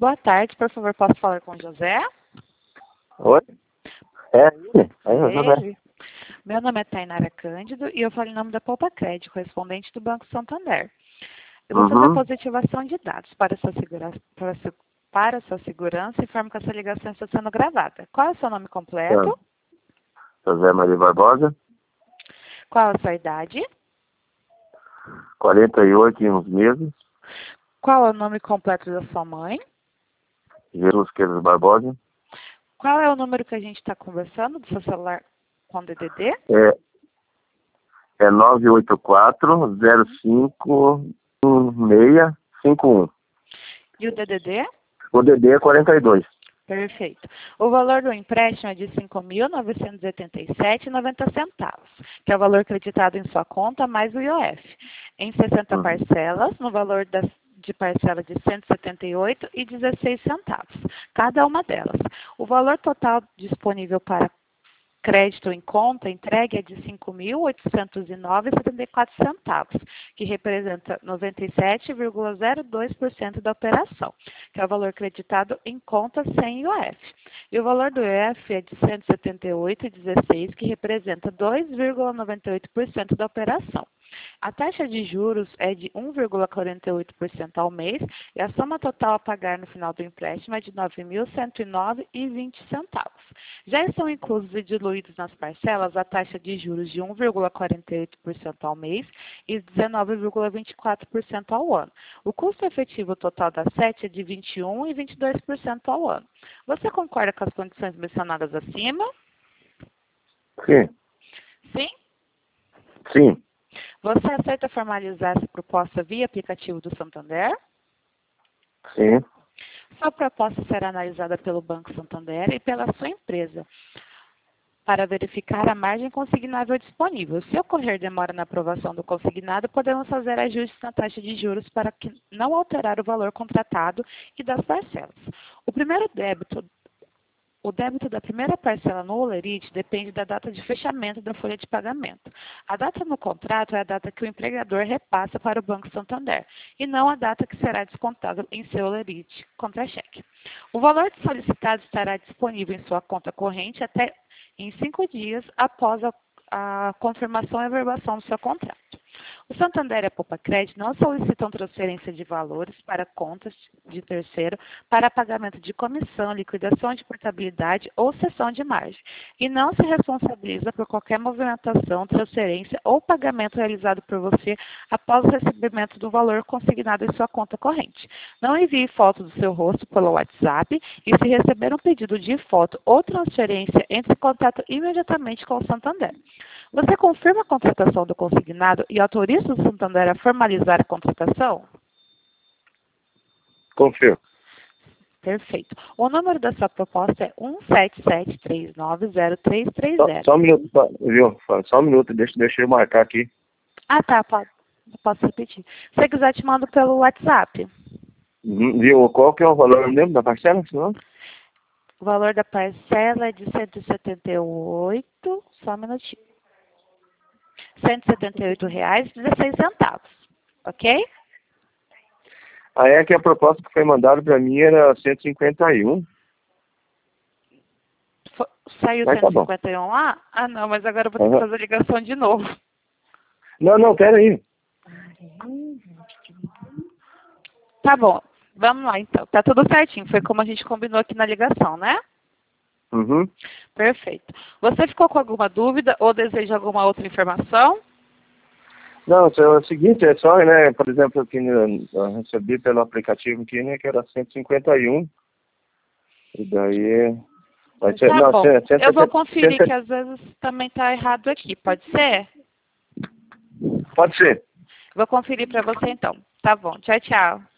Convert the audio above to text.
Boa tarde, por favor, posso falar com o José? Oi? É ele? Ele. Meu nome é Tainara Cândido e eu falo em nome da Poupa Crédito, correspondente do Banco Santander. Eu vou fazer a positivação de dados para sua segurança e informo que essa ligação está sendo gravada. Qual é o seu nome completo? José Maria Barbosa, Qual a sua idade? 48 e uns meses. Qual é o nome completo da sua mãe? Jesus Queiroz Barbosa. Qual é o número que a gente está conversando do seu celular com DDD? É 984-051651. E o DDD? O DD é 42. Perfeito. O valor do empréstimo é de R$ 5.987,90, que é o valor creditado em sua conta mais o IOF, em 60 parcelas, no valor de parcela de R$ 178,16, cada uma delas. O valor total disponível para crédito em conta entregue é de R$ 5.809,74, que representa 97,02% da operação, que é o valor creditado em conta sem IOF. E o valor do IOF é de R$ 178,16, que representa 2,98% da operação. A taxa de juros é de 1,48% ao mês e a soma total a pagar no final do empréstimo é de R$ 9.109,20. Já estão inclusos e diluídos nas parcelas a taxa de juros de 1,48% ao mês e 19,24% ao ano. O custo efetivo total da SET é de 21% e 22% ao ano. Você concorda com as condições mencionadas acima? Sim. Sim? Sim. Você aceita formalizar essa proposta via aplicativo do Santander? Sim. Sua proposta será analisada pelo Banco Santander e pela sua empresa para verificar a margem consignável disponível. Se ocorrer demora na aprovação do consignado, podemos fazer ajustes na taxa de juros para que não alterar o valor contratado e das parcelas. O débito da primeira parcela no Olerite depende da data de fechamento da folha de pagamento. A data no contrato é a data que o empregador repassa para o Banco Santander, e não a data que será descontada em seu Olerite contra-cheque. O valor solicitado estará disponível em sua conta corrente até em 5 dias após a confirmação e averbação do seu contrato. O Santander e a Poupa Crédito não solicitam transferência de valores para contas de terceiro para pagamento de comissão, liquidação de portabilidade ou cessão de margem, e não se responsabiliza por qualquer movimentação, transferência ou pagamento realizado por você após o recebimento do valor consignado em sua conta corrente. Não envie foto do seu rosto pelo WhatsApp e, se receber um pedido de foto ou transferência, entre em contato imediatamente com o Santander. Você confirma a contratação do consignado e autoriza o Santander a formalizar a contratação? Confirmo. Perfeito. O número da sua proposta é 177390330. Só um minuto, viu? Só um minuto, deixa eu marcar aqui. Ah, tá. Posso repetir. Se você quiser, te mando pelo WhatsApp. Viu? Qual que é o valor mesmo da parcela, senhor? O valor da parcela é de 178, só um minutinho. R$ 178,16, ok? Aí é que a proposta que foi mandada para mim era 151. Saiu Mas 151 lá? Ah, não, mas agora eu vou ter que fazer a ligação de novo. Não, pera aí. Tá bom, vamos lá então. Tá tudo certinho, foi como a gente combinou aqui na ligação, né? Perfeito. Você ficou com alguma dúvida ou deseja alguma outra informação? Não, é o seguinte, é só, né, por exemplo, que eu recebi pelo aplicativo aqui, né, que era 151. E daí vai ser, Tá bom, eu vou conferir que às vezes também tá errado aqui, pode ser? Pode ser. Vou conferir para você então. Tá bom, tchau, tchau.